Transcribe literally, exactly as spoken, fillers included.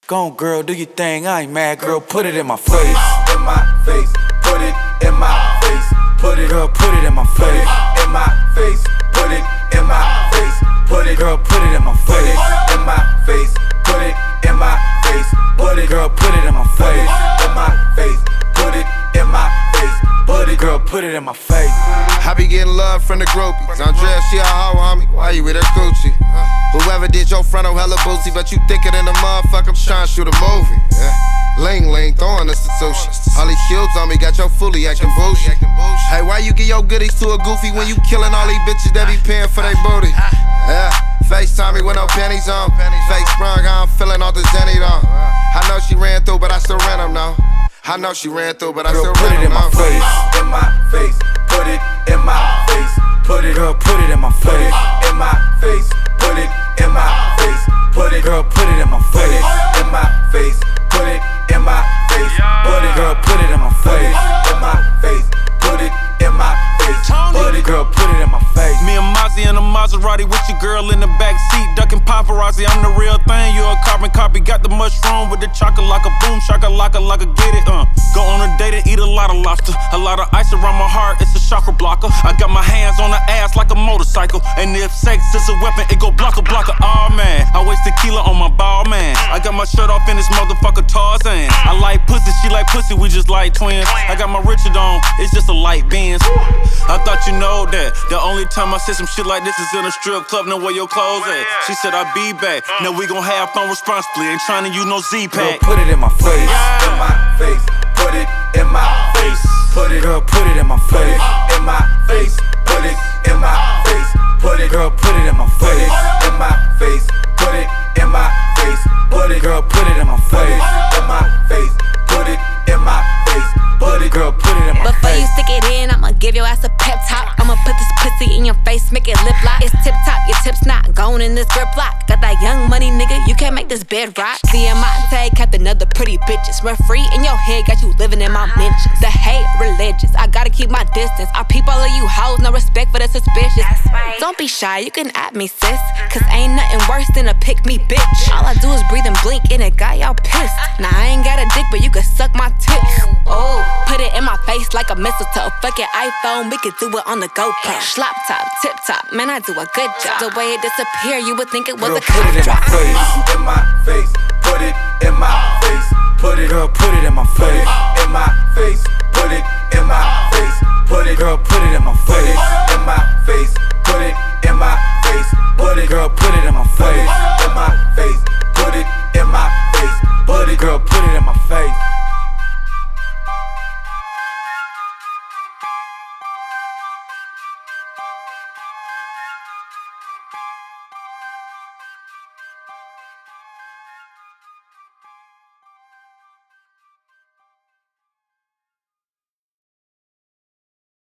Go on, girl, do your thing. I ain't mad, girl. Put it in my face. In my face. Put it in my face. Put it, girl. Put it in my face. In my face. Put it in my face. Put it, girl. Put it in my face. In my face. Put it in my face. Put it, girl. Put it in my face. In my face. Put it in my face. Put it, girl. Put it in my face. I be getting love from the groupies. Andrea, she a hoe, homie. Why you with her Gucci? Whoever did your frontal hella boozy, but you thicker than a motherfucker. I'm trying to shoot a movie. Yeah. Ling Ling throwing us to sushi. All these shields on me got your fully acting bougie. Hey, why you get your goodies to a goofy when you killing all these bitches that be paying for their booty? Yeah. FaceTime me with no panties on. Fake sprung, I'm feeling all the Zenny on. I know she ran through, but I still ran them now. I know she ran through, but I girl, still put ran it in my them face. In my face. Put it in my face. Put it, girl. Put it in my face. In my face. Put it in my face. Put it, girl. Put it in my face. In my face. Put it in my face. Put it, girl. Put it in my face. In my face. Put it in my face. Put it, girl. Put it in my face. Me and Mozzie in a Maserati with your girl in the back seat, ducking paparazzi. I'm the real thing, you a carbon copy. Got the mushroom with the chocolate like a boom, shaka laka laka, get it, uh. Go on a date and eat a lot of lobster, a lot of ice around my heart, it's a chakra blocker. I got my hands on the ass like a motorcycle, and if sex is a weapon, it go blocker blocker. Oh man, I waste tequila on my ball man. I got my shirt off in this motherfucker Tarzan. I like pussy, she like pussy, we just like twins. I got my Richard on, it's just a light Benz. I thought you know that. The only time I said some shit like this is in a strip club, know where your clothes at. She said I'll be back. Now we gon' have fun responsibly. Ain't trying to use no Z-Pack. Girl, put it in my face. In my face. Put it in my face. Put it, girl. Put it in my face. In my face. Put it in my face. Put it, girl. Put it in my face. In my face. Put it in my face. Put it, girl. Put it in my face. In my face. Put it in my face. Put it, girl. Put it in my Before face. you stick it in, I'ma give your ass a pep talk. I'ma put this pussy in your face, make it lip lock. It's tip top, your tips not going in this grip lock. Got that young money, nigga, you can't make this bed rock. Diamante kept another pretty bitches. Referee in your head, got you living in my mentions. The hate religious, I gotta keep my distance. I peep all of you hoes, no respect for the suspicious. Don't be shy, you can at me, sis. Cause ain't nothing worse than a pick me bitch. All I do is breathe and blink and it got y'all pissed. Now I ain't got a dick, but you can suck my tits. Oh, put it in my face like a mistletoe. Fuck your iPhone, we could do it on the GoPro. Slop top, tip top, man, I do a good job. The way it disappeared, you would think it was girl, a cop put it in drop. my face. in my face. Put it in my face. Put it, girl. Put it in my face. in my face. Put it in my face. Put it, girl. Put it in my face. in my face. Put it in my face. Put it, girl. Put it in my face. in my face. Put it in my face. Put it, girl. Put it in